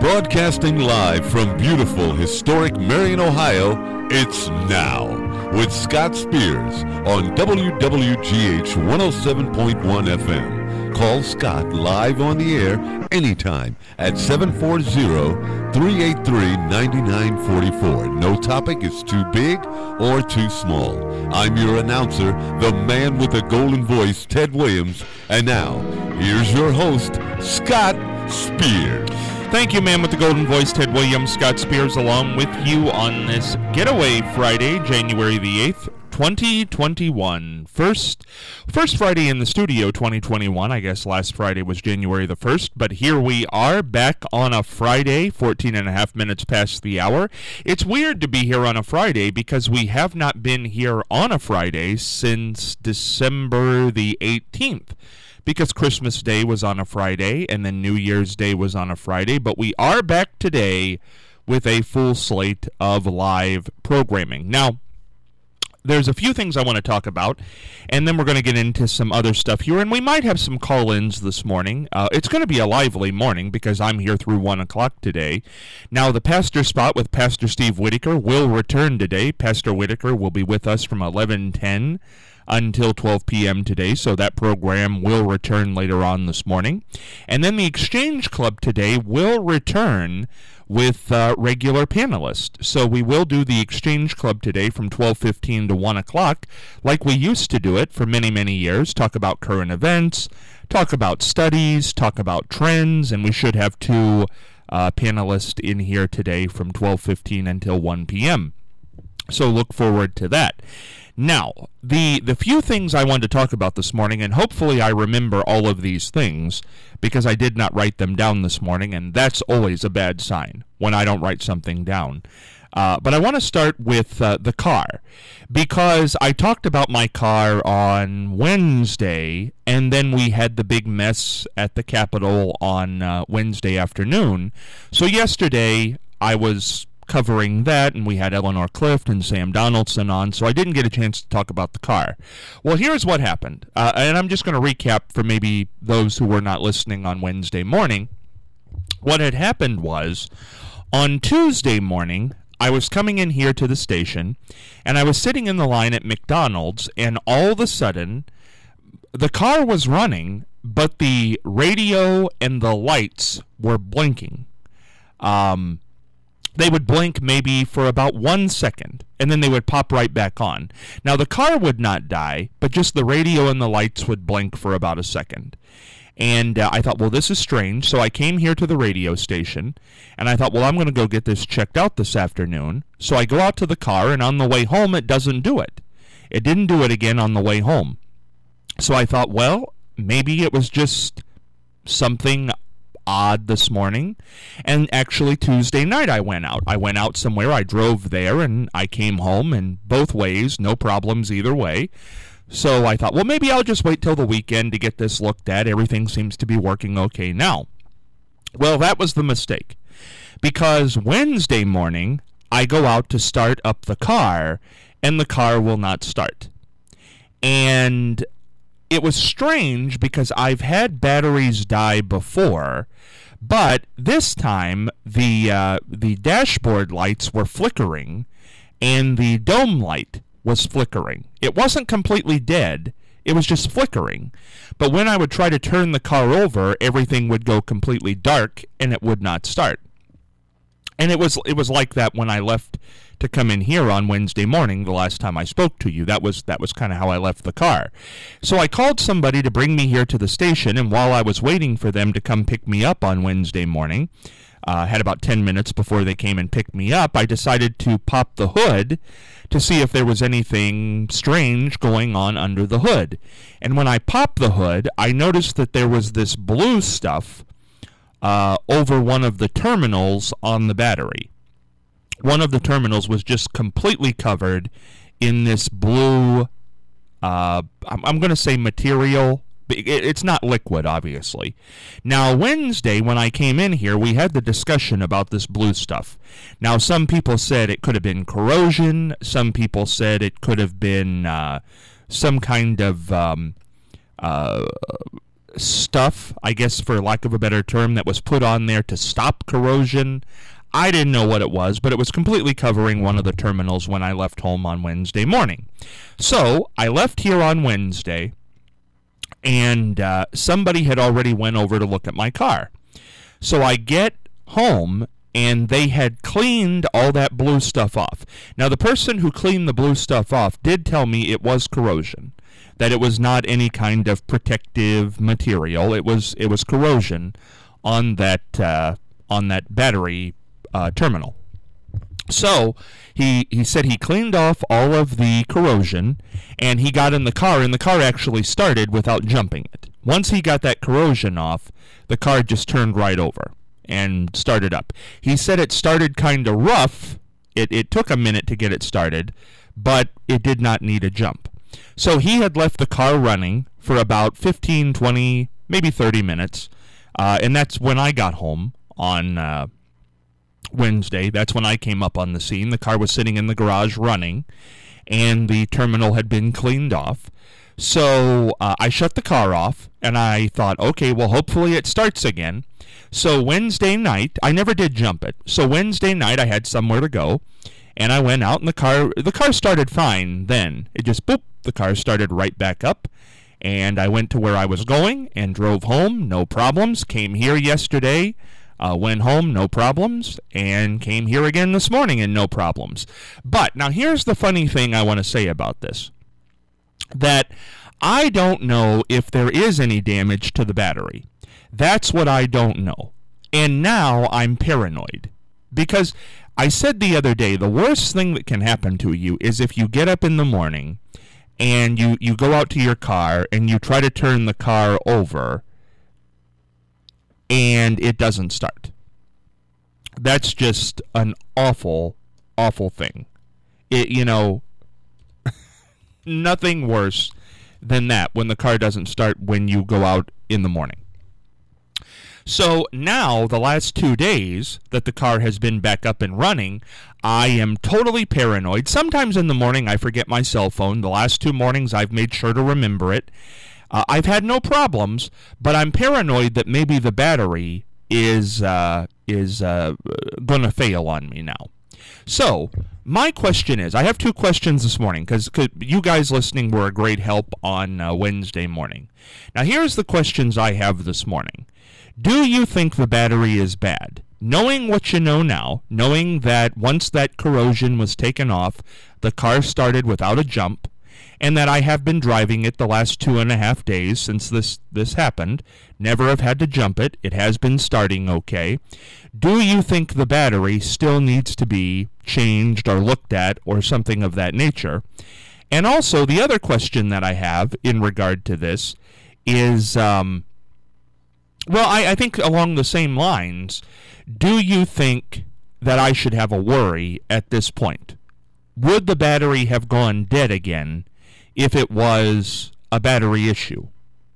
Broadcasting live from beautiful, historic Marion, Ohio, it's Now with Scott Spears on WWGH 107.1 FM. Call Scott live on the air anytime at 740-383-9944. No topic is too big or too small. I'm your announcer, the man with the golden voice, Ted Williams. And now, here's your host, Scott Spears. Thank you, man with the golden voice, Ted Williams. Scott Spears along with you on this Getaway Friday, January the 8th, 2021. First Friday in the studio, 2021. I guess last Friday was January the 1st, but here we are back on a Friday, 14 and a half minutes past the hour. It's weird to be here on a Friday because we have not been here on a Friday since December the 18th. Because Christmas Day was on a Friday, and then New Year's Day was on a Friday. But we are back today with a full slate of live programming. Now, there's a few things I want to talk about, and then we're going to get into some other stuff here, and we might have some call-ins this morning. It's going to be a lively morning because I'm here through 1 o'clock today. Now, the pastor spot with Pastor Steve Whitaker will return today. Pastor Whitaker will be with us from 11:10 until 12 p.m. today, so that program will return later on this morning. And then the Exchange Club today will return with regular panelists. So we will do the Exchange Club today from 12:15 to 1 o'clock, like we used to do it for many, many years. Talk about current events, talk about studies, talk about trends, and we should have two panelists in here today from 12:15 until 1 p.m. So look forward to that. Now, the few things I wanted to talk about this morning, and hopefully I remember all of these things, because I did not write them down this morning, and that's always a bad sign when I don't write something down. But I want to start with the car, because I talked about my car on Wednesday, and then we had the big mess at the Capitol on Wednesday afternoon. So yesterday I was covering that, and we had Eleanor Clift and Sam Donaldson on, so I didn't get a chance to talk about the car. Well, here's what happened, and I'm just going to recap for maybe those who were not listening on Wednesday morning. What had happened was, on Tuesday morning, I was coming in here to the station, and I was sitting in the line at McDonald's, and all of a sudden, the car was running, but the radio and the lights were blinking. They would blink maybe for about 1 second, and then they would pop right back on. Now, the car would not die, but just the radio and the lights would blink for about a second. And I thought, well, this is strange. So I came here to the radio station, and I thought, well, I'm going to go get this checked out this afternoon. So I go out to the car, and on the way home, it doesn't do it. It didn't do it again on the way home. So I thought, well, maybe it was just something odd this morning. And actually Tuesday night I went out somewhere. I drove there and I came home, and both ways, no problems either way. So I thought, well, maybe I'll just wait till the weekend to get this looked at. Everything seems to be working okay now. Well, that was the mistake, because Wednesday morning I go out to start up the car, and the car will not start. And it was strange because I've had batteries die before, but this time the dashboard lights were flickering and the dome light was flickering. It wasn't completely dead, it was just flickering. But when I would try to turn the car over, everything would go completely dark and it would not start. And it was like that when I left to come in here on Wednesday morning, the last time I spoke to you. That was kind of how I left the car. So I called somebody to bring me here to the station, and while I was waiting for them to come pick me up on Wednesday morning, had about 10 minutes before they came and picked me up, I decided to pop the hood to see if there was anything strange going on under the hood. And when I popped the hood, I noticed that there was this blue stuff over one of the terminals on the battery. One of the terminals was just completely covered in this blue, I'm going to say material. It's not liquid, obviously. Now, Wednesday, when I came in here, we had the discussion about this blue stuff. Now, some people said it could have been corrosion. Some people said it could have been some kind of stuff, I guess for lack of a better term, that was put on there to stop corrosion. I didn't know what it was, but it was completely covering one of the terminals when I left home on Wednesday morning. So I left here on Wednesday, and somebody had already went over to look at my car. So I get home, and they had cleaned all that blue stuff off. Now, the person who cleaned the blue stuff off did tell me it was corrosion, that it was not any kind of protective material. It was corrosion on that battery terminal. So he said he cleaned off all of the corrosion, and he got in the car, and the car actually started without jumping it. Once he got that corrosion off, the car just turned right over and started up. He said it started kind of rough. It took a minute to get it started, but it did not need a jump. So he had left the car running for about 15, 20, maybe 30 minutes, and that's when I got home on Wednesday. That's when I came up on the scene. The car was sitting in the garage running, and the terminal had been cleaned off. So I shut the car off, and I thought, okay, well, hopefully it starts again. So Wednesday night, I never did jump it. So Wednesday night, I had somewhere to go, and I went out, and the car started fine then. It just, boop, the car started right back up, and I went to where I was going and drove home, no problems. Came here yesterday, went home, no problems, and came here again this morning and no problems. But now here's the funny thing I want to say about this, that I don't know if there is any damage to the battery. That's what I don't know. And now I'm paranoid. Because I said the other day, the worst thing that can happen to you is if you get up in the morning and you go out to your car and you try to turn the car over and it doesn't start. That's just an awful, awful thing. Nothing worse than that when the car doesn't start when you go out in the morning. So now, the last 2 days that the car has been back up and running, I am totally paranoid. Sometimes in the morning I forget my cell phone. The last 2 mornings I've made sure to remember it. I've had no problems, but I'm paranoid that maybe the battery is going to fail on me now. So, my question is, I have 2 questions this morning, because you guys listening were a great help on Wednesday morning. Now, here's the questions I have this morning. Do you think the battery is bad? Knowing what you know now, knowing that once that corrosion was taken off, the car started without a jump, and that I have been driving it the last 2.5 days since this happened, never have had to jump it, it has been starting okay. Do you think the battery still needs to be changed or looked at or something of that nature? And also, the other question that I have in regard to this is, I think along the same lines, do you think that I should have a worry at this point? Would the battery have gone dead again if it was a battery issue?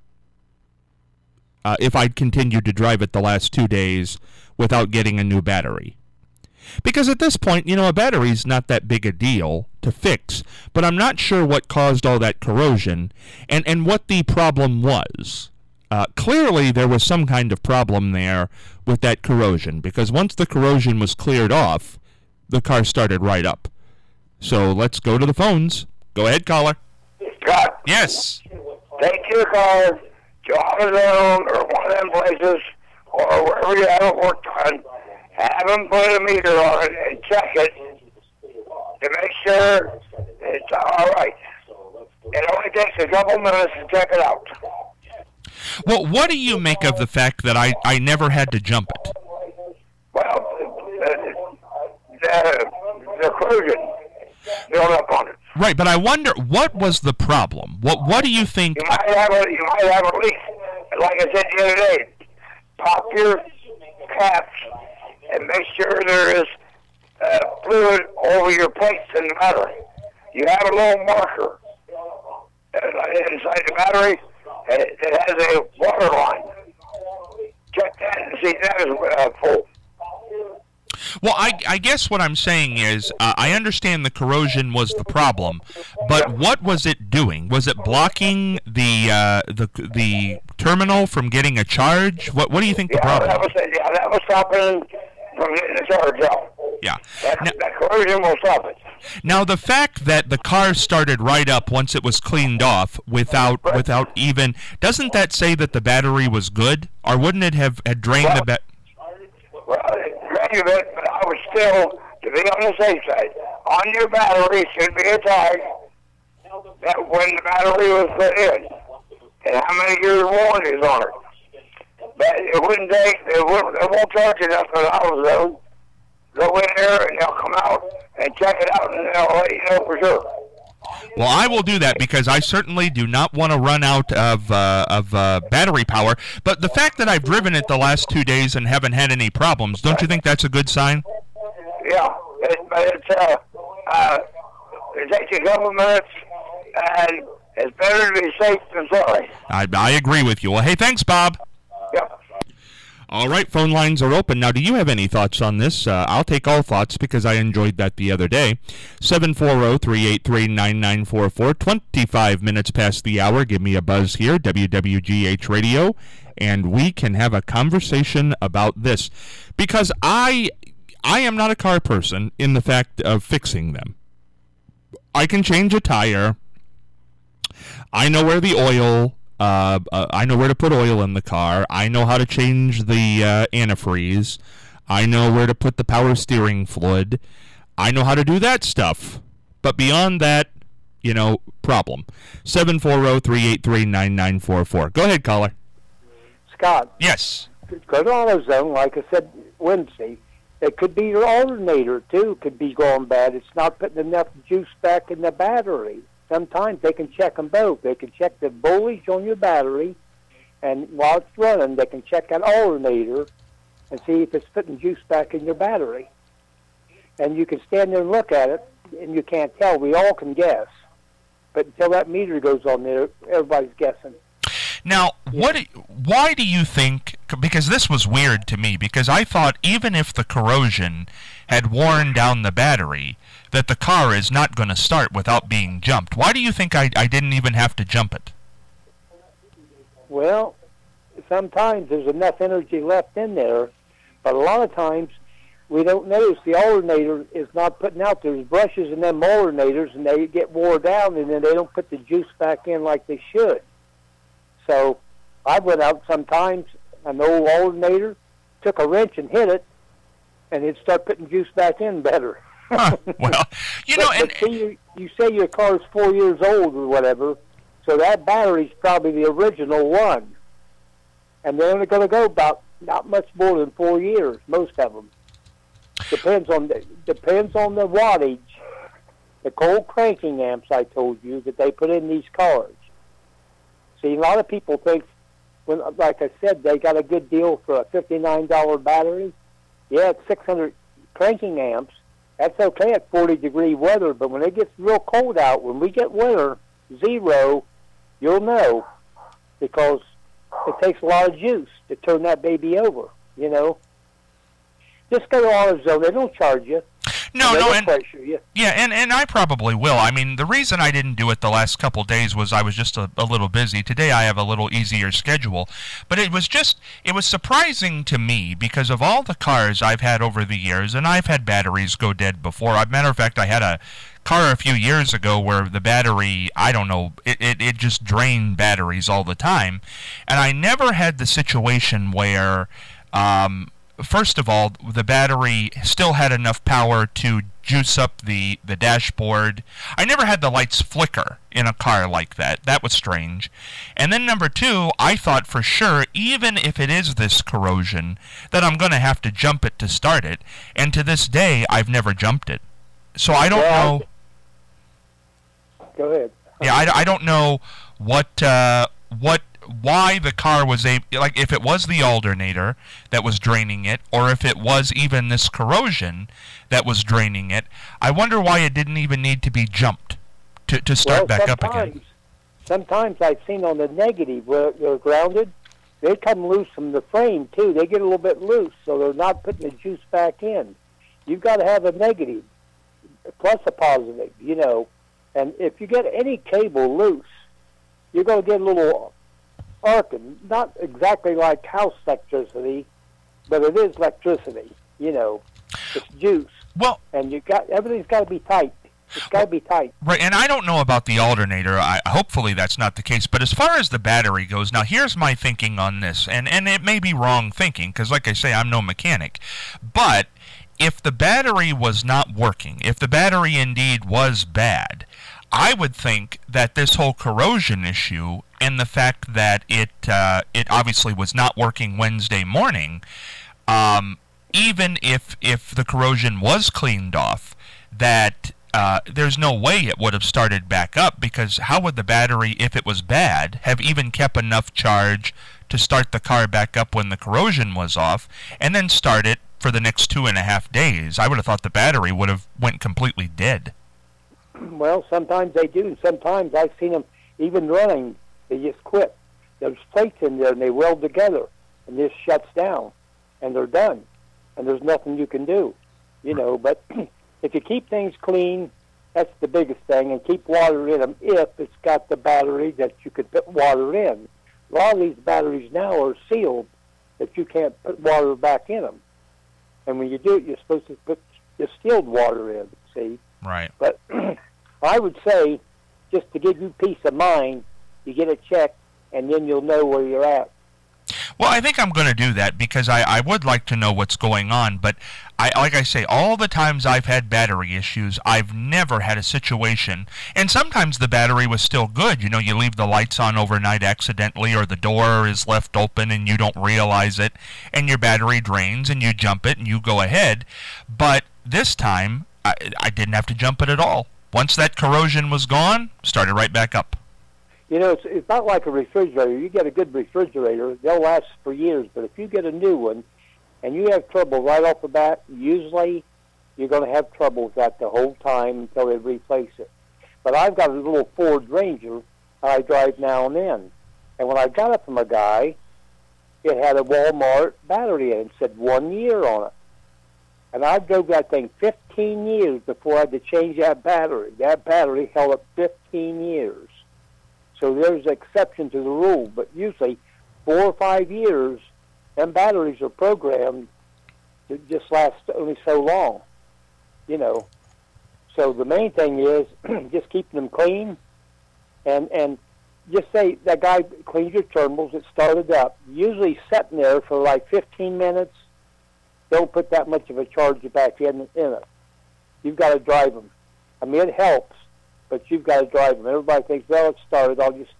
If I'd continued to drive it the last 2 days without getting a new battery? Because at this point, a battery's not that big a deal to fix, but I'm not sure what caused all that corrosion and what the problem was. Clearly, there was some kind of problem there with that corrosion, because once the corrosion was cleared off, the car started right up. So let's go to the phones. Go ahead, caller. Scott. Yes. Take your car to AutoZone or one of them places, or wherever you have it worked on. Have them put a meter on it and check it to make sure it's all right. It only takes a couple minutes to check it out. Well, what do you make of the fact that I never had to jump it? Well, the corrosion built up on it. Right, but I wonder, what was the problem? What do you think? You might have a leak. Like I said the other day, pop your caps and make sure there is fluid over your plates in the battery. You have a little marker inside the battery. It has a water line. Check that and see if that is full. Well, I guess what I'm saying is I understand the corrosion was the problem, but what was it doing? Was it blocking the terminal from getting a charge? What do you think the problem was? That was stopping from getting the charge out. Yeah. That corrosion will stop it. Now, the fact that the car started right up once it was cleaned off without even, doesn't that say that the battery was good? Or wouldn't it have drained the battery? Well, it drained a bit, but I would still, to be on the safe side, on your battery should be a tag that when the battery was put in, and how many years warranty is on it. But it won't charge you nothing in AutoZone. Go in there and they'll come out and check it out, and they'll let you know for sure. Well, I will do that because I certainly do not want to run out of battery power. But the fact that I've driven it the last 2 days and haven't had any problems, don't you think that's a good sign? Yeah, it takes you a couple of minutes, and it's better to be safe than sorry. I agree with you. Well, hey, thanks, Bob. Yeah. All right, phone lines are open. Now, do you have any thoughts on this? I'll take all thoughts because I enjoyed that the other day. 740-383-9944. 25 minutes past the hour. Give me a buzz here, WWGH Radio, and we can have a conversation about this. Because I am not a car person in the fact of fixing them. I can change a tire. I know where the oil... I know where to put oil in the car. I know how to change the antifreeze. I know where to put the power steering fluid. I know how to do that stuff. But beyond that, problem. 740-383-9944. Go ahead, caller. Scott. Yes. Go to AutoZone, like I said Wednesday. It could be your alternator, too, could be going bad. It's not putting enough juice back in the battery. Sometimes they can check them both. They can check the voltage on your battery, and while it's running, they can check that alternator and see if it's putting juice back in your battery. And you can stand there and look at it, and you can't tell. We all can guess. But until that meter goes on there, everybody's guessing. Now, why do you think, because this was weird to me, because I thought even if the corrosion had worn down the battery, that the car is not going to start without being jumped. Why do you think I didn't even have to jump it? Well, sometimes there's enough energy left in there, but a lot of times we don't notice the alternator is not putting out. There's brushes in them alternators, and they get wore down, and then they don't put the juice back in like they should. So I went out sometimes, an old alternator, took a wrench and hit it, and it'd start putting juice back in better. Huh. Well, but see, you say your car's 4 years old or whatever, so that battery's probably the original one. And they're only going to go about not much more than 4 years, most of them. Depends on the wattage, the cold cranking amps I told you that they put in these cars. See, a lot of people think, like I said, they got a good deal for a $59 battery. Yeah, it's 600 cranking amps. That's okay at 40-degree weather, but when it gets real cold out, when we get winter, 0, you'll know, because it takes a lot of juice to turn that baby over, Just go to AutoZone. They don't charge you. And I probably will. I mean, the reason I didn't do it the last couple days was I was just a little busy. Today I have a little easier schedule. But it was surprising to me because of all the cars I've had over the years, and I've had batteries go dead before. As a matter of fact, I had a car a few years ago where the battery, I don't know, it just drained batteries all the time. And I never had the situation where... first of all, the battery still had enough power to juice up the dashboard. I never had the lights flicker in a car like that. That was strange. And then number 2, I thought for sure, even if it is this corrosion, that I'm going to have to jump it to start it. And to this day, I've never jumped it. So I don't know... Go ahead. Yeah, I don't know why the car was if it was the alternator that was draining it, or if it was even this corrosion that was draining it. I wonder why it didn't even need to be jumped to start back up again. Sometimes I've seen on the negative where they're grounded, they come loose from the frame too. They get a little bit loose, so they're not putting the juice back in. you've got to have a negative plus a positive, you know. And if you get any cable loose, you're going to get a little arcing. Not exactly like house electricity, but it is electricity, you know. It's juice. Well, and everything's got to be tight. It's got to be tight. Right, and I don't know about the alternator. Hopefully that's not the case. But as far as the battery goes, now here's my thinking on this. And it may be wrong thinking, because like I say, I'm no mechanic. But if the battery was not working, if the battery indeed was bad, I would think that this whole corrosion issue and the fact that it obviously was not working Wednesday morning, even if the corrosion was cleaned off, that there's no way it would have started back up, because how would the battery, if it was bad, have even kept enough charge to start the car back up when the corrosion was off, and then start it for the next 2.5 days? I would have thought the battery would have went completely dead. Well, sometimes they do, and sometimes I've seen them even running, they just quit. There's plates in there, and they weld together, and this shuts down, and they're done, and there's nothing you can do, you know. But if you keep things clean, that's the biggest thing, and keep water in them if it's got the battery that you could put water in. A lot of these batteries now are sealed that you can't put water back in them. And when you do it, you're supposed to put distilled water in, see? Right. But I would say, just to give you peace of mind, you get it checked, and then you'll know where you're at. Well, I think I'm going to do that, because I would like to know what's going on, but like I say, all the times I've had battery issues, I've never had a situation, and sometimes the battery was still good. You know, you leave the lights on overnight accidentally, or the door is left open and you don't realize it, and your battery drains, and you jump it and you go ahead. But this time, I didn't have to jump it at all. Once that corrosion was gone, started right back up. You know, it's not like a refrigerator. You get a good refrigerator, they'll last for years. But if you get a new one and you have trouble right off the bat, usually you're going to have trouble with that the whole time until they replace it. But I've got a little Ford Ranger I drive now and then. And when I got it from a guy, it had a Walmart battery in it. It said 1 year on it. And I drove that thing 15 years before I had to change that battery. That battery held up 15 years. So there's an exception to the rule, but usually 4 or 5 years, them batteries are programmed to just last only so long, you know. So the main thing is just keeping them clean, and just say that guy cleaned your terminals, it started up. Usually sitting there for like 15 minutes, don't put that much of a charge back in it. You've got to drive them. I mean, it helps, but you've got to drive them. Everybody thinks, well, it started.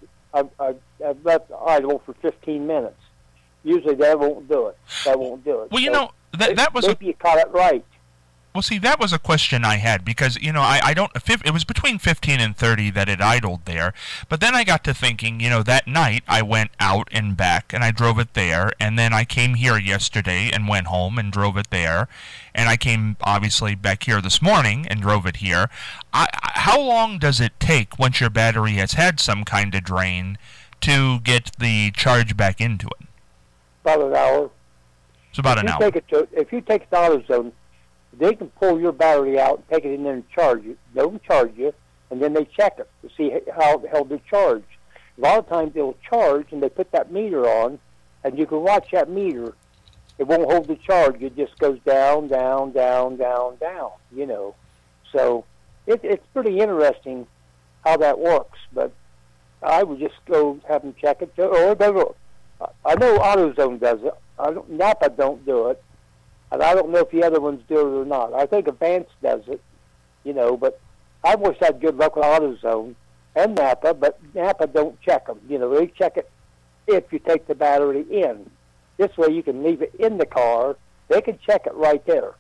I've left idle for 15 minutes. Usually that won't do it. Well, you know, that was maybe you caught it right. Well, see, that was a question I had, because, you know, I don't, it was between 15 and 30 that it idled there, but then I got to thinking, you know, that night I went out and back and I drove it there, and then I came here yesterday and went home and drove it there, and I came, obviously, back here this morning and drove it here. How long does it take, once your battery has had some kind of drain, to get the charge back into it? About an hour. It's about an hour. If you take it to AutoZone, they can pull your battery out and take it in there and charge it. They'll charge you, and then they check it to see how it held the charge. A lot of times they'll charge, and they put that meter on, and you can watch that meter. It won't hold the charge. It just goes down, down, down, down, down, you know. So it's pretty interesting how that works, but I would just go have them check it. Or go. I know AutoZone does it. Napa don't do it. And I don't know if the other ones do it or not. I think Advance does it, you know, but I wish I had good luck with AutoZone and Napa, but Napa don't check them. You know, they check it if you take the battery in. This way you can leave it in the car. They can check it right there.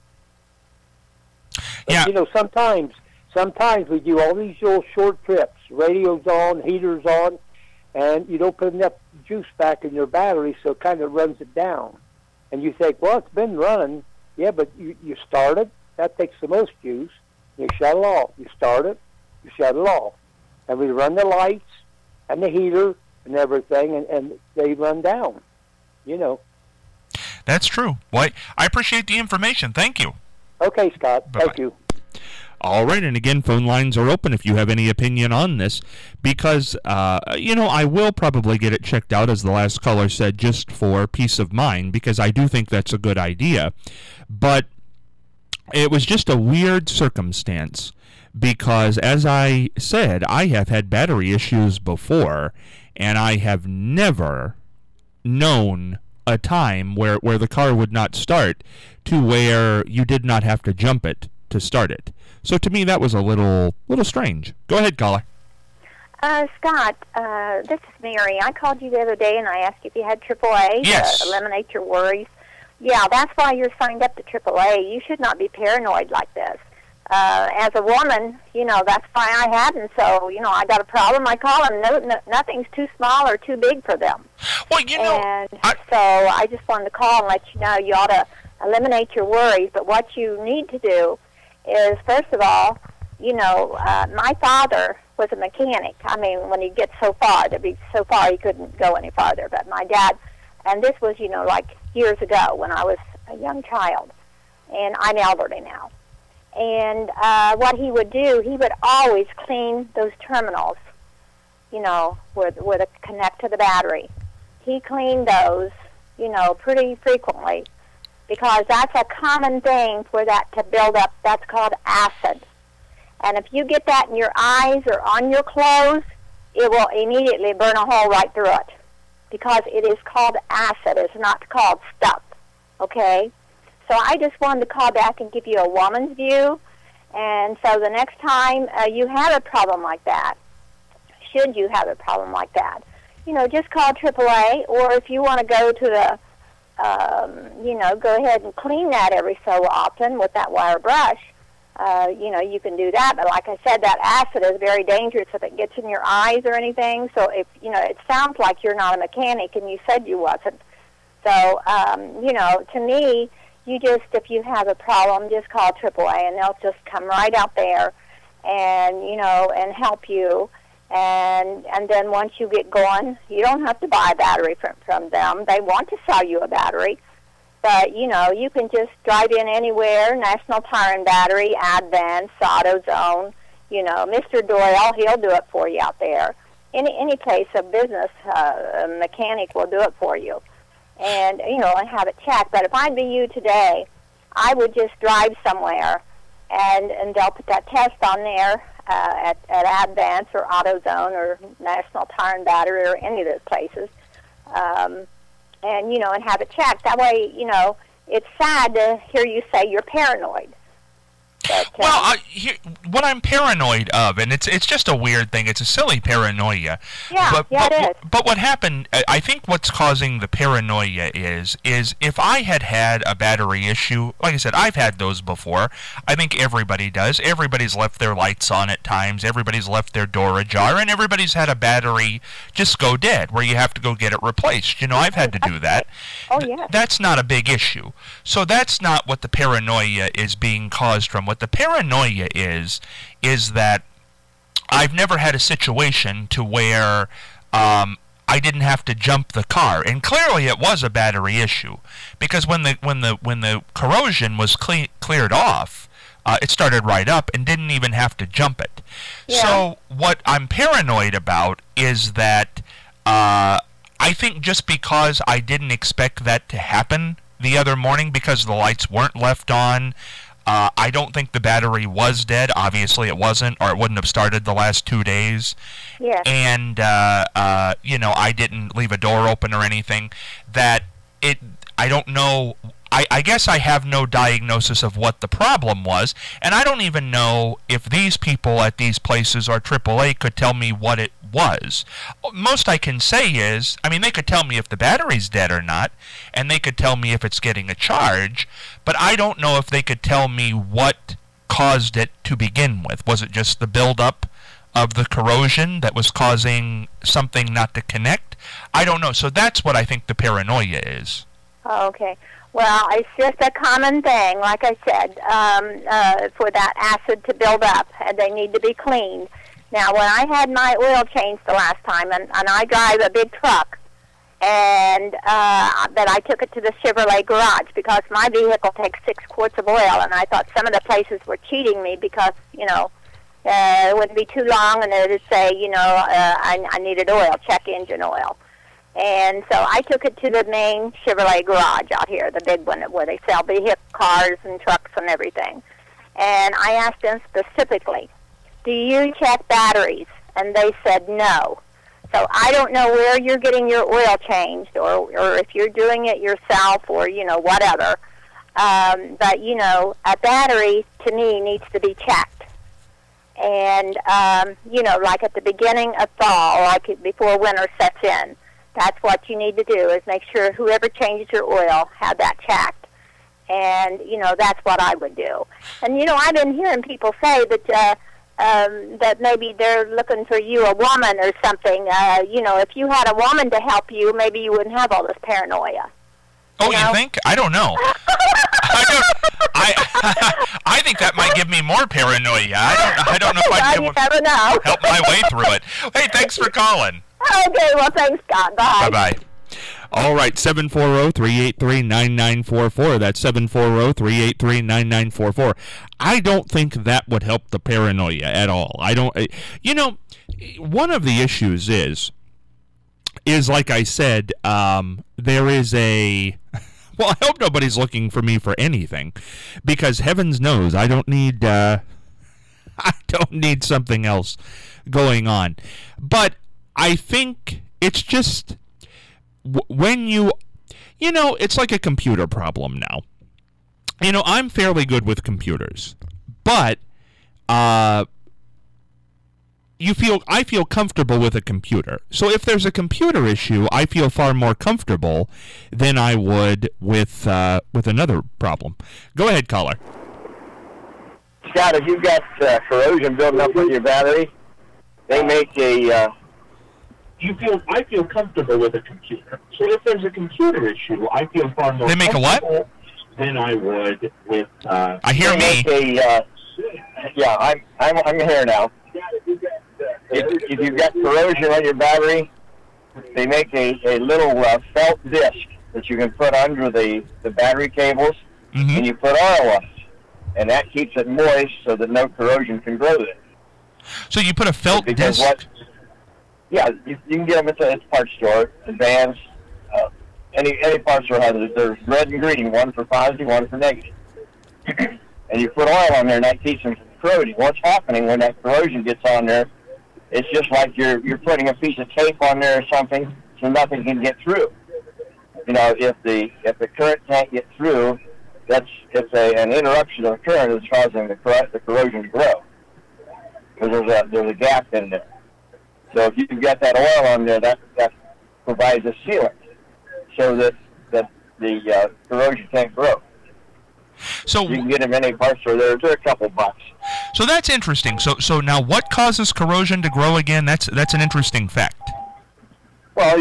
But, yeah. You know, sometimes we do all these little short trips, radios on, heaters on, and you don't put enough juice back in your battery, so it kind of runs it down. And you think, well, it's been running. Yeah, but you start it. That takes the most juice. You shut it off. You start it. You shut it off. And we run the lights and the heater and everything, and they run down, you know. That's true. Well, I appreciate the information. Thank you. Okay, Scott. Bye-bye. Thank you. All right, and again, phone lines are open if you have any opinion on this, because, I will probably get it checked out, as the last caller said, just for peace of mind, because I do think that's a good idea. But it was just a weird circumstance, because, as I said, I have had battery issues before, and I have never known a time where the car would not start to where you did not have to jump it to start it. So to me, that was a little strange. Go ahead, caller. Scott, this is Mary. I called you the other day and I asked you if you had AAA Yes. to eliminate your worries. Yeah, that's why you're signed up to AAA. You should not be paranoid like this. As a woman, that's why I hadn't. So, I got a problem, I call them. No, nothing's too small or too big for them. Well, So I just wanted to call and let you know you ought to eliminate your worries. But what you need to do is, first of all, my father was a mechanic. I mean, when he gets so far he couldn't go any farther. But my dad, and this was, like years ago when I was a young child, and I'm elderly now. And what he would do, he would always clean those terminals, where they connect to the battery. He cleaned those, pretty frequently, because that's a common thing for that to build up. That's called acid. And if you get that in your eyes or on your clothes, it will immediately burn a hole right through it, because it is called acid. It's not called stuff, okay? So I just wanted to call back and give you a woman's view. And so the next time you have a problem like that, should you have a problem like that, just call AAA, or if you want to go to the, go ahead and clean that every so often with that wire brush, you can do that. But like I said, that acid is very dangerous if it gets in your eyes or anything. So if, it sounds like you're not a mechanic and you said you wasn't. So, to me, if you have a problem, just call AAA and they'll just come right out there and, and help you. And then once you get going, you don't have to buy a battery from them. They want to sell you a battery. But, you can just drive in anywhere, National Tire and Battery, Advance, AutoZone, Mr. Doyle, he'll do it for you out there. Any place of business, a mechanic will do it for you. And, and have it checked. But if I'd be you today, I would just drive somewhere, and they'll put that test on there at Advance or AutoZone or National Tire and Battery or any of those places, and have it checked. That way, it's sad to hear you say you're paranoid. But, what I'm paranoid of, and it's just a weird thing. It's a silly paranoia. Yeah, it is. But what happened, I think what's causing the paranoia is if I had a battery issue, like I said, I've had those before. I think everybody does. Everybody's left their lights on at times. Everybody's left their door ajar, and everybody's had a battery just go dead, where you have to go get it replaced. I've had to do that. Oh, yeah. That's not a big issue. So that's not what the paranoia is being caused from. What the paranoia is that I've never had a situation to where I didn't have to jump the car, and clearly it was a battery issue, because when the corrosion was cleared off, it started right up and didn't even have to jump it. Yeah. So what I'm paranoid about is that I think just because I didn't expect that to happen the other morning because the lights weren't left on, I don't think the battery was dead. Obviously it wasn't, or it wouldn't have started the last 2 days. Yes. And, I didn't leave a door open or anything. I don't know. I guess I have no diagnosis of what the problem was, and I don't even know if these people at these places or AAA could tell me what it was. Most I can say is, they could tell me if the battery's dead or not, and they could tell me if it's getting a charge, but I don't know if they could tell me what caused it to begin with. Was it just the buildup of the corrosion that was causing something not to connect? I don't know. So that's what I think the paranoia is. Oh, okay. Well, it's just a common thing, like I said, for that acid to build up, and they need to be cleaned. Now, when I had my oil changed the last time, and I drive a big truck, And then I took it to the Chevrolet garage because my vehicle takes 6 quarts of oil, and I thought some of the places were cheating me because, it wouldn't be too long, and it would say, I needed oil, check engine oil. And so I took it to the main Chevrolet garage out here, the big one where they sell vehicle cars and trucks and everything. And I asked them specifically, do you check batteries? And they said no. So I don't know where you're getting your oil changed or if you're doing it yourself or, whatever. But, a battery, to me, needs to be checked. And, like at the beginning of fall, like before winter sets in, that's what you need to do is make sure whoever changes your oil have that checked. And, that's what I would do. And, I've been hearing people say that that maybe they're looking for you, a woman or something. If you had a woman to help you, maybe you wouldn't have all this paranoia. Oh, you think? I don't know. I think that might give me more paranoia. I don't know if I'd be able to help my way through it. Hey, thanks for calling. Okay, well, thanks, Scott. Bye. Bye-bye. All right, 740-383-9944. That's 740-383-9944. I don't think that would help the paranoia at all. I don't, one of the issues is like I said, there is a, well, I hope nobody's looking for me for anything, because heavens knows I don't need something else going on. But I think it's just, when it's like a computer problem now. I'm fairly good with computers, but I feel comfortable with a computer. So if there's a computer issue, I feel far more comfortable than I would with another problem. Go ahead, caller. Scott, if you've got corrosion building up with your battery, they make a... I feel comfortable with a computer. So if there's a computer issue, I feel far more They make a what? Than I would with... I hear me. I'm here now. If you've got corrosion on your battery, they make a little felt disc that you can put under the battery cables, and you put oil on it. And that keeps it moist so that no corrosion can grow there. So you put a felt disc? Yeah, you can get them at the parts store, the Vans, any parts store has it. There's red and green, one for positive, one for negative. And you put oil on there, and that keeps them from corroding. What's happening when that corrosion gets on there, it's just like you're putting a piece of tape on there or something, so nothing can get through. If the current can't get through, it's an interruption of the current that's causing the corrosion to grow. Because there's a gap in there. So if you can get that oil on there, that provides a sealant, so that the corrosion can't grow. So you can get them in any parts store. They're a couple bucks. So that's interesting. So now, what causes corrosion to grow again? That's an interesting fact. Well,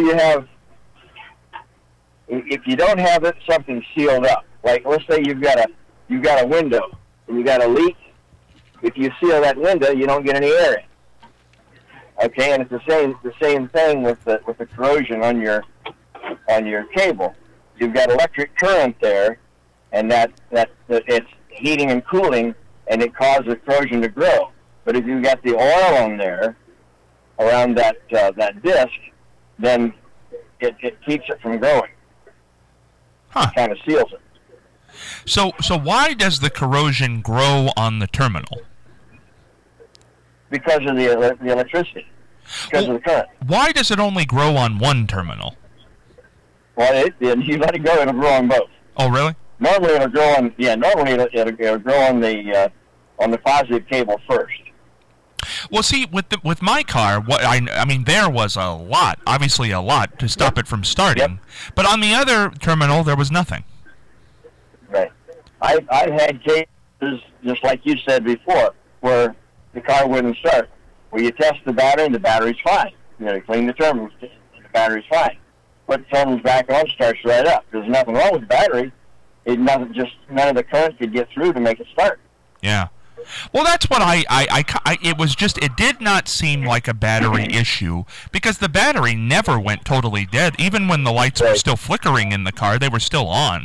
if you don't have something sealed up, like let's say you've got a window and you got a leak. If you seal that window, you don't get any air in. Okay, and it's the same thing with the corrosion on your cable. You've got electric current there, and that it's heating and cooling, and it causes corrosion to grow. But if you've got the oil on there around that disc, then it keeps it from growing. It kind of seals it. So why does the corrosion grow on the terminal? Because of the electricity. Because of the current. Why does it only grow on one terminal? Well, you let it go, it'll grow on both. Oh, really? Normally it'll grow on. Yeah, normally it'll grow on the positive cable first. Well, see, with my car, I mean, there was obviously a lot to stop it from starting. Yep. But on the other terminal, there was nothing. Right. I've had cases, just like you said before, where the car wouldn't start. Well, you test the battery, and the battery's fine. You clean the terminals, the battery's fine. Put the terminals back on, starts right up. There's nothing wrong with the battery. None of the current could get through to make it start. Yeah. Well, that's what it was just, it did not seem like a battery issue, because the battery never went totally dead. Even when the lights were still flickering in the car, they were still on.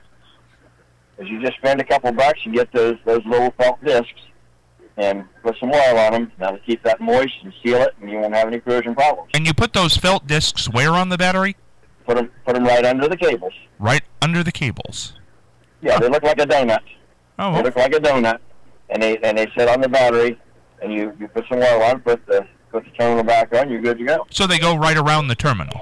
As you just spend a couple bucks, you get those little felt discs and put some oil on them. That'll keep that moist and seal it, and you won't have any corrosion problems. And you put those felt discs where on the battery? Put them right under the cables. Right under the cables. Yeah, they look like a donut. Oh, well. They look like a donut, and they sit on the battery, and you put some oil on, put the terminal back on, you're good to go. So they go right around the terminal.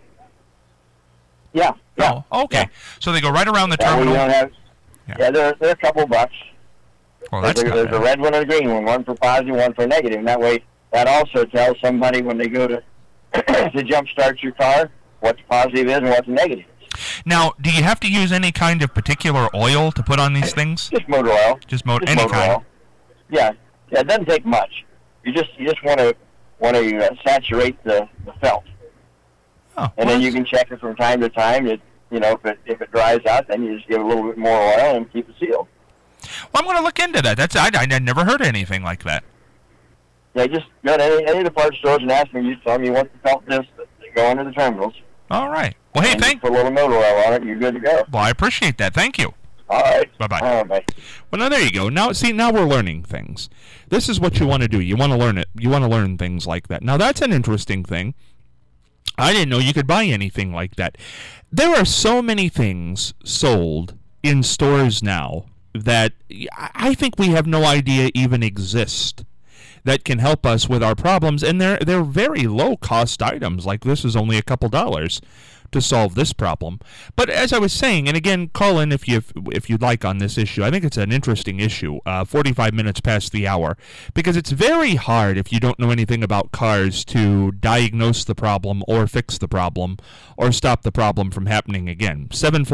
Yeah. Oh, okay. Yeah. So they go right around the that terminal. Way you don't have, yeah, they're a couple bucks. Well, that's there's a red one and a green one for positive, one for negative. And that way, that also tells somebody when they go to to jump start your car what's positive is and what's negative is. Now, do you have to use any kind of particular oil to put on these things? Just motor oil. Just motor kind. Oil. Yeah, it doesn't take much. You just want to saturate the felt. Oh, and then you can check it from time to time. If it dries out, then you just give it a little bit more oil and keep it sealed. Well, I'm going to look into that. I never heard of anything like that. Yeah, just go to any of the parts stores and ask them. You tell them you want the felt disc that go under the terminals. All right. Well, hey, thanks. Put a little motor oil on it, and you're good to go. Well, I appreciate that. Thank you. All right. Bye-bye. Bye. Well, now there you go. Now we're learning things. This is what you want to do. You want to learn it. You want to learn things like that. Now, that's an interesting thing. I didn't know you could buy anything like that. There are so many things sold in stores now that I think we have no idea even exist that can help us with our problems, and they're very low-cost items. Like this is only a couple dollars to solve this problem. But as I was saying, and again, call in if you'd like on this issue. I think it's an interesting issue, 45 minutes past the hour, because it's very hard if you don't know anything about cars to diagnose the problem or fix the problem or stop the problem from happening again.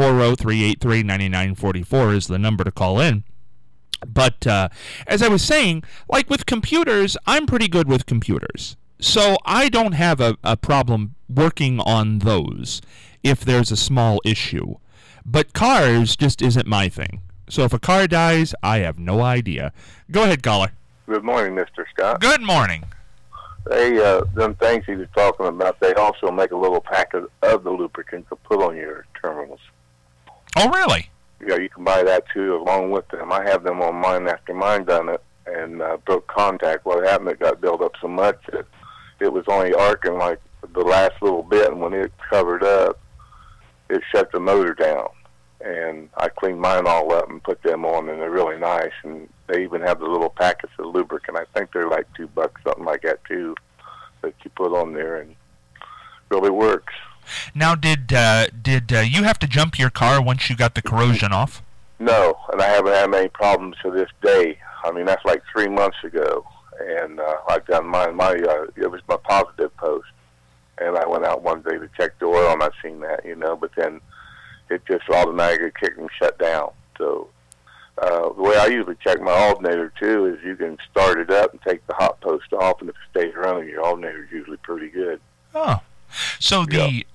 740-383-9944 is the number to call in. But as I was saying, like with computers, I'm pretty good with computers. So I don't have a problem working on those if there's a small issue. But cars just isn't my thing. So if a car dies, I have no idea. Go ahead, caller. Good morning, Mr. Scott. Good morning. They, them things he was talking about, they also make a little packet of the lubricant to put on your terminals. Oh, really? Yeah, you can buy that too along with them. I have them on mine after mine done it and broke contact. What happened, it got built up so much that it was only arcing like the last little bit, and when it covered up, it shut the motor down. And I cleaned mine all up and put them on, and they're really nice. And they even have the little packets of lubricant. I think they're like $2, something like that too, that you put on there, and it really works. Now, did you have to jump your car once you got the corrosion off? No, and I haven't had any problems to this day. I mean, that's like 3 months ago. And I've done mine. It was my positive post, and I went out one day to check the oil, and I seen that, but then it just automatically kicked and shut down. So the way I usually check my alternator too is you can start it up and take the hot post off, and if it stays running, your alternator is usually pretty good. Oh, so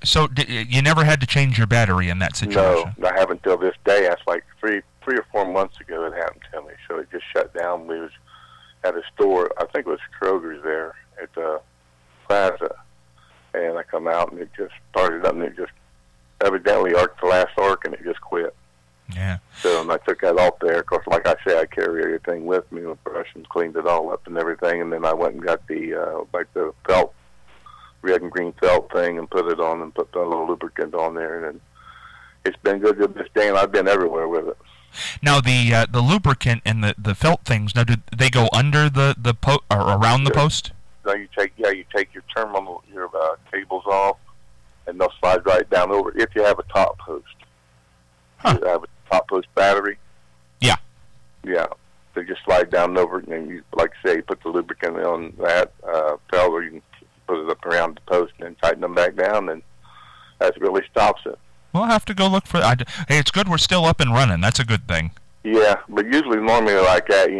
you never had to change your battery in that situation? No, I haven't until this day. That's like three or 4 months ago it happened to me. So it just shut down. We was at a store, I think it was Kroger's there at the plaza, and I come out and it just started up, and it just evidently arced the last arc, and it just quit. Yeah. So I took that off there. Of course, like I say, I carry everything with me with brush and cleaned it all up and everything, and then I went and got the the felt, red and green felt thing, and put it on and put the little lubricant on there, and it's been good to this day, and I've been everywhere with it. Now the lubricant and the felt things. Now, do they go under the or around the post? No, you take your terminal, your cables off, and they'll slide right down over. If you have a top post, you have a top post battery. Yeah. Yeah, they just slide down over, and you, like I say, you put the lubricant on that felt, or you can put it up around the post and then tighten them back down, and that really stops it. We'll have to go look for that. Hey, it's good we're still up and running. That's a good thing. Yeah, but usually normally like that,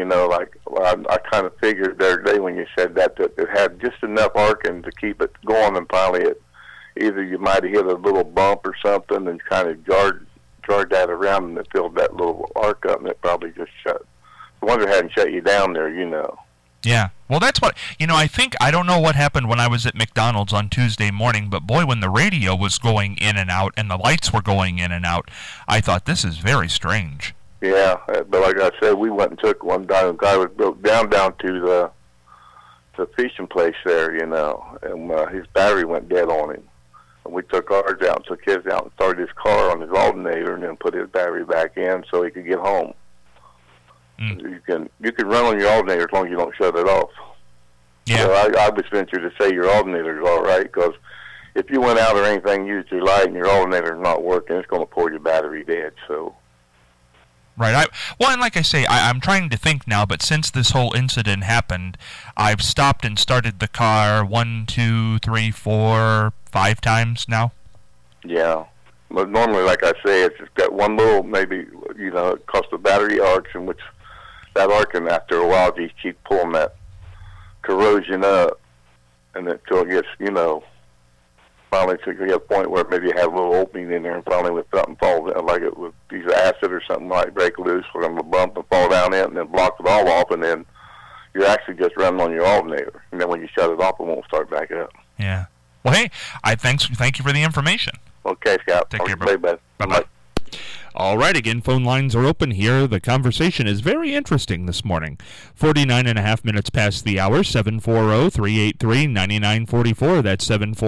I kind of figured the other day when you said that it had just enough arcing to keep it going, and finally either you might have hit a little bump or something and kind of jarred that around, and it filled that little arc up, and it probably just wonder hadn't shut you down there, you know. Yeah. Well, that's what, I don't know what happened when I was at McDonald's on Tuesday morning, but boy, when the radio was going in and out and the lights were going in and out, I thought, this is very strange. Yeah, but like I said, we went and took one down. The guy was broke down to the fishing place there, and his battery went dead on him. And we took ours out, took his out, and started his car on his alternator, and then put his battery back in so he could get home. You can run on your alternator as long as you don't shut it off. Yeah. So I would venture to say your alternator is all right, because if you went out or anything, used your light, and your alternator is not working, it's going to pour your battery dead. So. Right. And like I say, I'm trying to think now, but since this whole incident happened, I've stopped and started the car 1, 2, 3, 4, 5 times now. Yeah. But normally, like I say, it's just got one little, maybe, because the battery arcs, in which that arcing, after a while, you keep pulling that corrosion up, and until it gets, finally to get a point where maybe you have a little opening in there, and finally with something falls in, like it would use acid or something, might break loose, we're going to bump and fall down in, and then block it all off, and then you're actually just running on your alternator. And then when you shut it off, it won't start back up. Yeah. Well, hey, thank you for the information. Okay, Scott. Take care, bro. Bye-bye. All right, again, phone lines are open here. The conversation is very interesting this morning. 49 and a half minutes past the hour, 740-383-9944. That's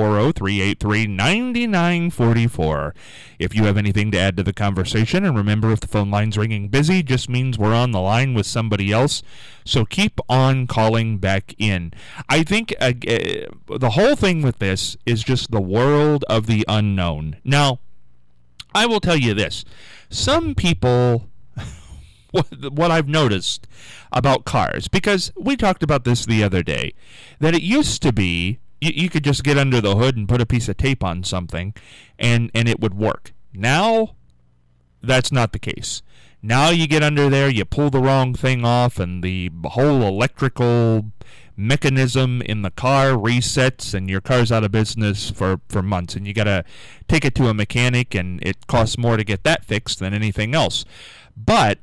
740-383-9944. If you have anything to add to the conversation, and remember, if the phone line's ringing busy, just means we're on the line with somebody else. So keep on calling back in. I think the whole thing with this is just the world of the unknown. Now, I will tell you this. Some people, what I've noticed about cars, because we talked about this the other day, that it used to be you could just get under the hood and put a piece of tape on something and it would work. Now, that's not the case. Now you get under there, you pull the wrong thing off, and the whole electrical mechanism in the car resets, and your car's out of business for months, and you got to take it to a mechanic, and it costs more to get that fixed than anything else. But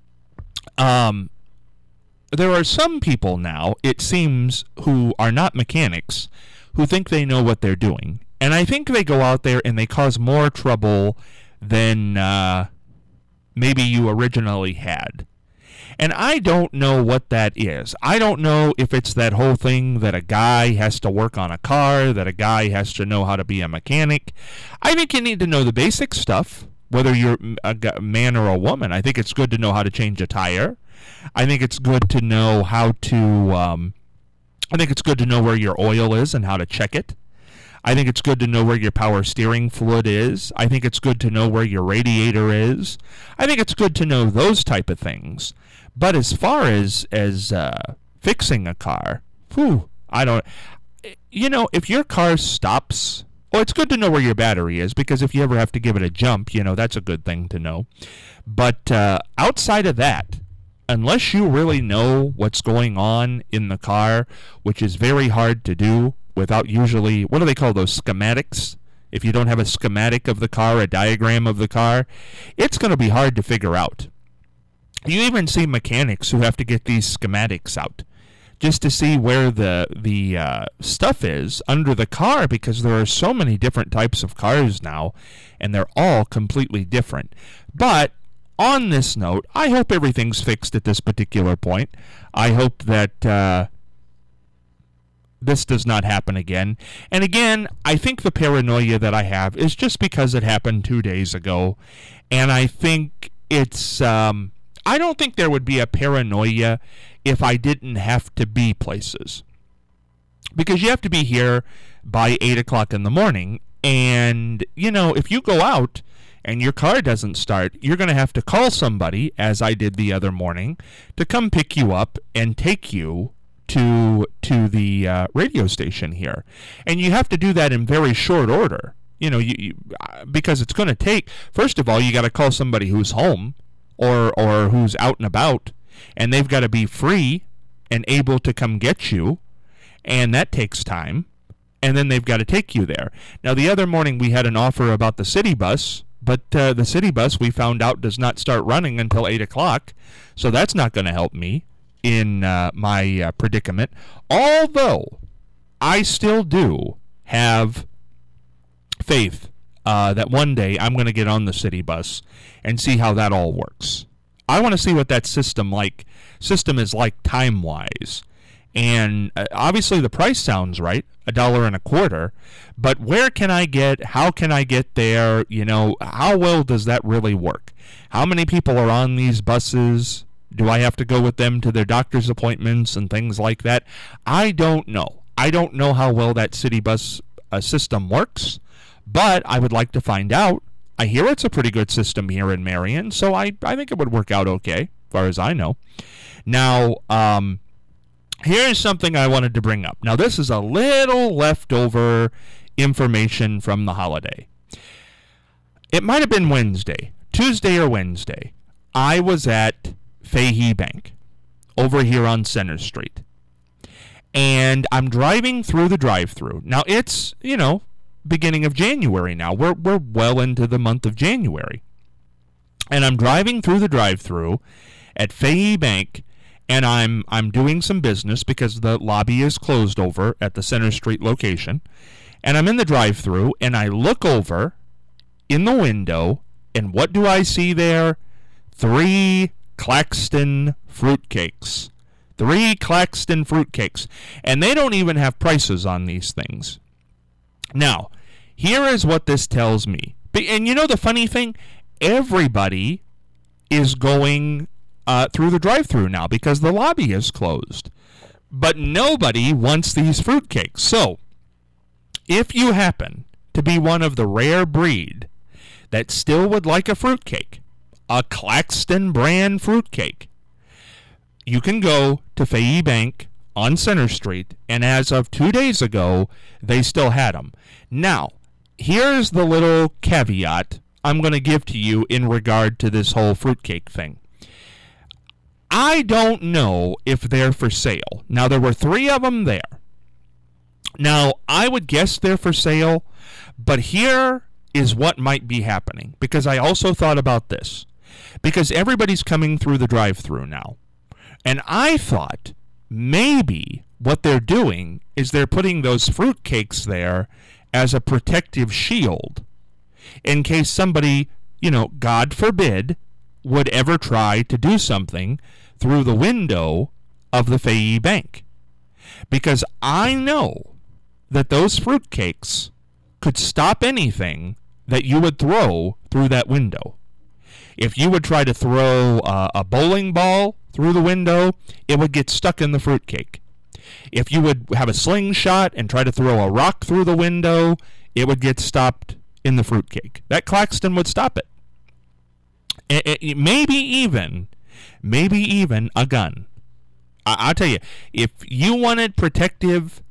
there are some people now, it seems, who are not mechanics, who think they know what they're doing. And I think they go out there and they cause more trouble than maybe you originally had. And I don't know what that is. I don't know if it's that whole thing that a guy has to work on a car, that a guy has to know how to be a mechanic. I think you need to know the basic stuff, whether you're a man or a woman. I think it's good to know how to change a tire. I think it's good to know how to, I think it's good to know where your oil is and how to check it. I think it's good to know where your power steering fluid is. I think it's good to know where your radiator is. I think it's good to know those type of things. But as far as fixing a car, I don't, if your car stops, well, it's good to know where your battery is, because if you ever have to give it a jump, that's a good thing to know. But outside of that, unless you really know what's going on in the car, which is very hard to do without usually, what do they call those, schematics? If you don't have a schematic of the car, a diagram of the car, it's going to be hard to figure out. You even see mechanics who have to get these schematics out just to see where the stuff is under the car, because there are so many different types of cars now, and they're all completely different. But on this note, I hope everything's fixed at this particular point. I hope that this does not happen again. And again, I think the paranoia that I have is just because it happened 2 days ago, and I think it's I don't think there would be a paranoia if I didn't have to be places. Because you have to be here by 8 o'clock in the morning, and, if you go out and your car doesn't start, you're going to have to call somebody, as I did the other morning, to come pick you up and take you to the radio station here. And you have to do that in very short order, because it's going to take, first of all, you got to call somebody who's home, or who's out and about, and they've got to be free and able to come get you, and that takes time, and then they've got to take you there. Now, the other morning we had an offer about the city bus, But the city bus, we found out, does not start running until 8 o'clock, so that's not going to help me in my predicament. Although, I still do have faith that one day I'm going to get on the city bus and see how that all works. I want to see what that system is like time-wise. And obviously the price sounds right, $1.25. But where can I get? How can I get there? You know, how well does that really work? How many people are on these buses? Do I have to go with them to their doctor's appointments and things like that? I don't know. I don't know how well that city bus system works, but I would like to find out. I hear it's a pretty good system here in Marion, so I think it would work out okay, as far as I know. Now, here's something I wanted to bring up. Now, this is a little leftover information from the holiday. It might have been Tuesday or Wednesday. I was at Fahey Bank over here on Center Street. And I'm driving through the drive-thru. Now, it's, beginning of January now. We're well into the month of January. And I'm driving through the drive-thru at Fahey Bank, and I'm doing some business because the lobby is closed over at the Center Street location. And I'm in the drive-thru, and I look over in the window, and what do I see there? 3 Claxton fruitcakes. 3 Claxton fruitcakes. And they don't even have prices on these things. Now, here is what this tells me. And you know the funny thing? Everybody is going through the drive-thru now because the lobby is closed. But nobody wants these fruitcakes. So, if you happen to be one of the rare breed that still would like a fruitcake, a Claxton brand fruitcake, you can go to Fahey Bank on Center Street, and as of 2 days ago, they still had them. Now, here's the little caveat I'm going to give to you in regard to this whole fruitcake thing. I don't know if they're for sale. Now, there were 3 of them there. Now, I would guess they're for sale, but here is what might be happening, because I also thought about this. Because everybody's coming through the drive-thru now. And I thought maybe what they're doing is they're putting those fruitcakes there as a protective shield in case somebody, God forbid, would ever try to do something through the window of the Fahey Bank. Because I know that those fruitcakes could stop anything that you would throw through that window. If you would try to throw a bowling ball through the window, it would get stuck in the fruitcake. If you would have a slingshot and try to throw a rock through the window, it would get stopped in the fruitcake. That Claxton would stop it. Maybe even a gun. I'll tell you, if you wanted a protective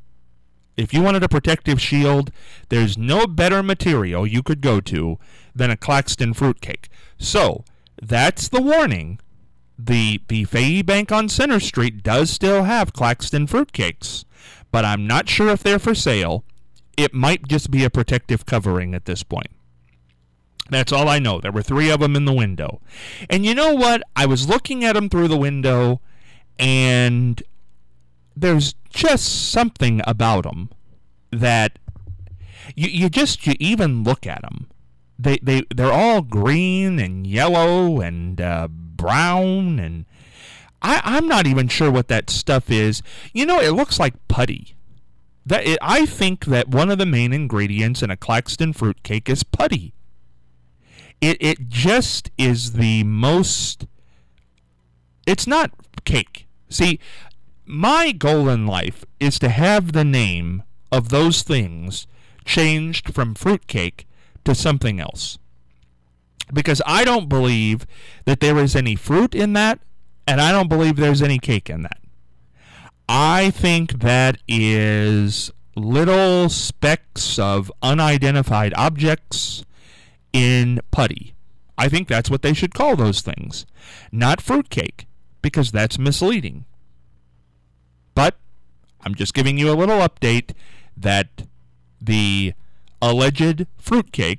shield, there's no better material you could go to than a Claxton fruitcake. So, that's the warning. The Fahey Bank on Center Street does still have Claxton fruitcakes, but I'm not sure if they're for sale. It might just be a protective covering at this point. That's all I know. There were 3 of them in the window. And you know what? I was looking at them through the window, and there's just something about them that you even look at them. They're all green and yellow and brown, and I'm not even sure what that stuff is. It looks like putty. I think that one of the main ingredients in a Claxton fruitcake is putty. It just is the most... It's not cake. See, my goal in life is to have the name of those things changed from fruitcake to something else. Because I don't believe that there is any fruit in that, and I don't believe there's any cake in that. I think that is little specks of unidentified objects in putty. I think that's what they should call those things. Not fruitcake, because that's misleading. But I'm just giving you a little update that the alleged fruitcakes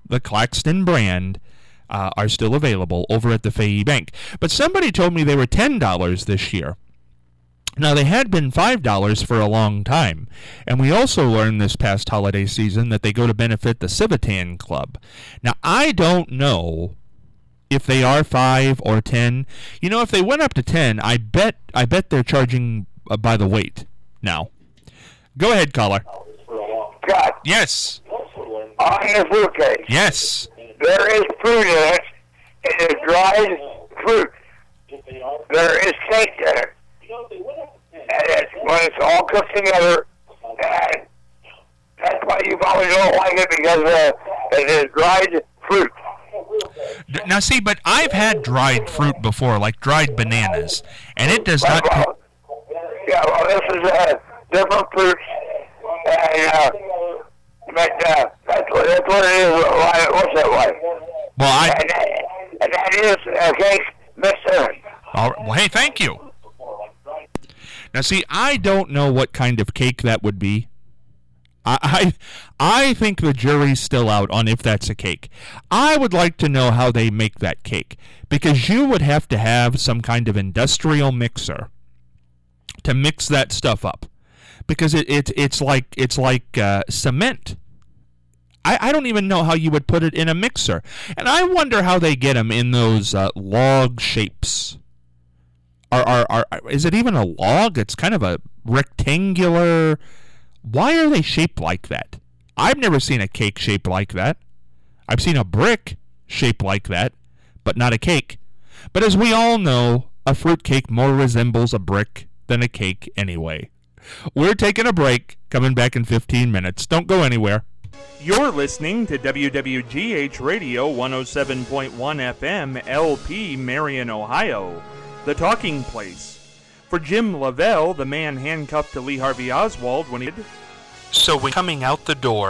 the Claxton brand, are still available over at the Fayette Bank. But somebody told me they were $10 this year. Now, they had been $5 for a long time, and we also learned this past holiday season that they go to benefit the Civitan Club. Now, I don't know if they are 5 or 10. You know, if they went up to 10, I bet they're charging by the weight now. Go ahead, caller. God. Yes. On your fruitcake. Yes. There is fruit in it. It is dried fruit. There is cake in it. And when it's all cooked together, and that's why you probably don't like it, because it is dried fruit. Now, see, but I've had dried fruit before, like dried bananas, and it does not... Yeah, well, this is different fruits, and that's what it is. What's that like? Well, and that is a cake mixed in. All right. Well, hey, thank you. Now, see, I don't know what kind of cake that would be. I think the jury's still out on if that's a cake. I would like to know how they make that cake, because you would have to have some kind of industrial mixer to mix that stuff up, because it's like cement. I don't even know how you would put it in a mixer, and I wonder how they get them in those log shapes. Is it even a log? It's kind of a rectangular. Why are they shaped like that? I've never seen a cake shaped like that. I've seen a brick shaped like that, but not a cake. But as we all know, a fruit cake more resembles a brick than a cake anyway. We're taking a break, coming back in 15 minutes. Don't go anywhere. You're listening to WWGH Radio 107.1 FM, LP, Marion, Ohio, the talking place. For Jim Lavelle, the man handcuffed to Lee Harvey Oswald when he... So when coming out the door,